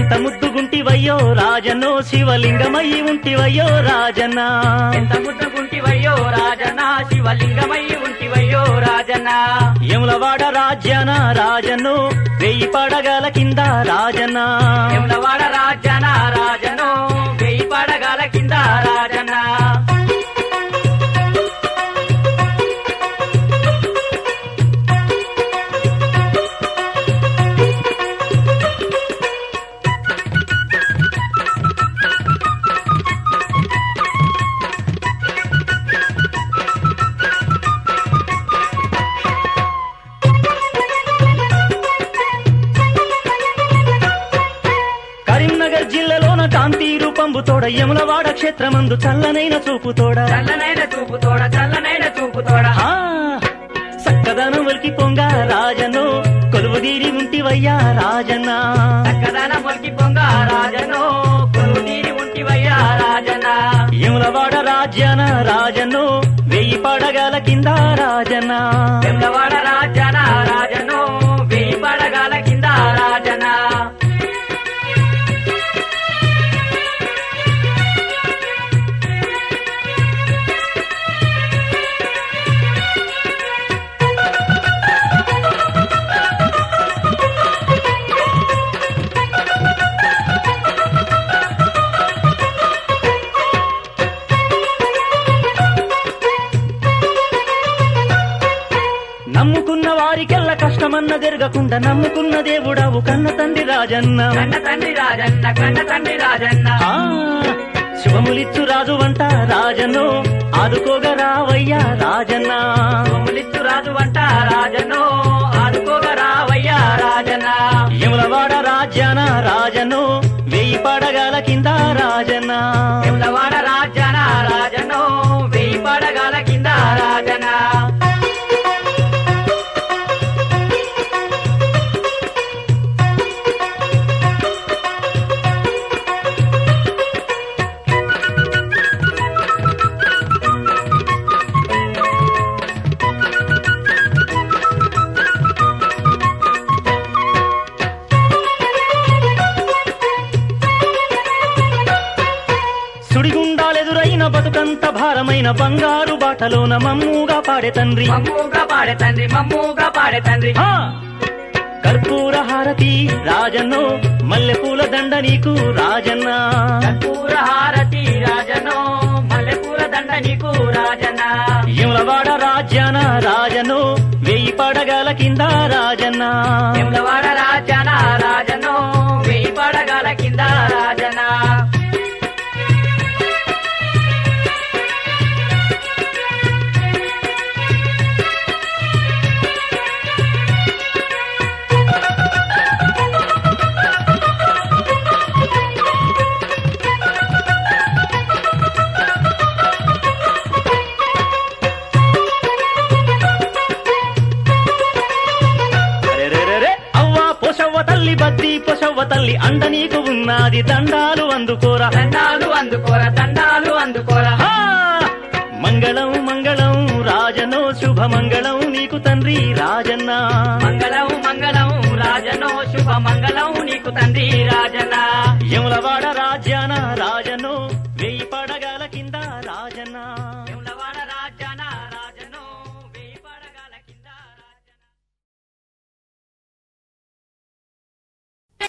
ఎంత ముద్దుగుంటివయ్యో రాజన్నో శివలింగమయ్యి ఉంటివయ్యో రాజన్న ఎంత ముద్దుగుంటివయ్యో రాజన్న శివలింగమయ్యి ఉంటివయ్యో రాజన్న యములవాడ రాజ్యాన రాజన్నో 1000 పడగల కింద రాజన్న యములవాడ రాజ్యాన రాజన్నో 1000 పడగల కింద రాజన్న కరీంనగర్ జిల్లాలోన కాంతి రూపంబుతోడ యములవాడ క్షేత్రమందు చల్లనైన చూపుతోడ చల్లనైన చూపుతోడ చల్లనైన చూపుతోడ సక్కదనం ఒలికి పొంగ రాజను కొలువుదీరి ఉంటివయ్యా రాజన్న చక్కదన మొలికి పొంగ రాజను కొలువుదీరి ఉంటివయ్యా రాజన్న యములవాడ రాజ్యాన రాజను 1000 పడగల కింద రాజన్న యములవాడ రాజ్యాన రాజను 1000 పడగల కింద రాజన్న నమ్ముకున్న వారికెల్ల కష్టమన్న జరగకుండా నమ్ముకున్న దేవుడావు కన్న తండ్రి రాజన్న కన్న తండ్రి రాజన్న కన్న తండ్రి రాజన్న శుభములిచ్చు రాజు వంట రాజను ఆదుకోగా రావయ్యా రాజన్న శుభములిచ్చు రాజు వంట రాజను ఆదుకోగా రావయ్యా రాజన్న యములవాడ రాజ్యాన రాజను 1000 పడగల కింద రాజన్న యములవాడ రాజ్యాన రాజను 1000 పడగల కింద రాజన్న సుడిగుండాలెదురైన బతుకంత భారమైన బంగారు బాటలోన మమ్ముగా పాడే తండ్రి మమ్ముగా పాడే తండ్రి మమ్ముగా పాడే తండ్రి కర్పూర హారతి రాజన్నో మల్లెపూల దండ నీకు రాజన్న కర్పూర హారతి రాజనో మల్లెపూల దండ నీకు రాజన్న యములవాడ రాజ్యాన రాజను 1000 పడగల కింద రాజన్న యములవాడ రాజ్యాన రాజనో 1000 పడగల కింద రాజన్న బద్ది పొసవ్వ తల్లి అండ నీకు ఉన్నది దండాలు అందుకోరా దండాలు అందుకోరా దండాలు అందుకోరా మంగళం మంగళం రాజనో శుభమంగళం నీకు తండ్రి రాజన్న మంగళం మంగళం రాజనో శుభ మంగళం నీకు తండ్రి రాజన్న యములవాడ రాజ్యాన రాజ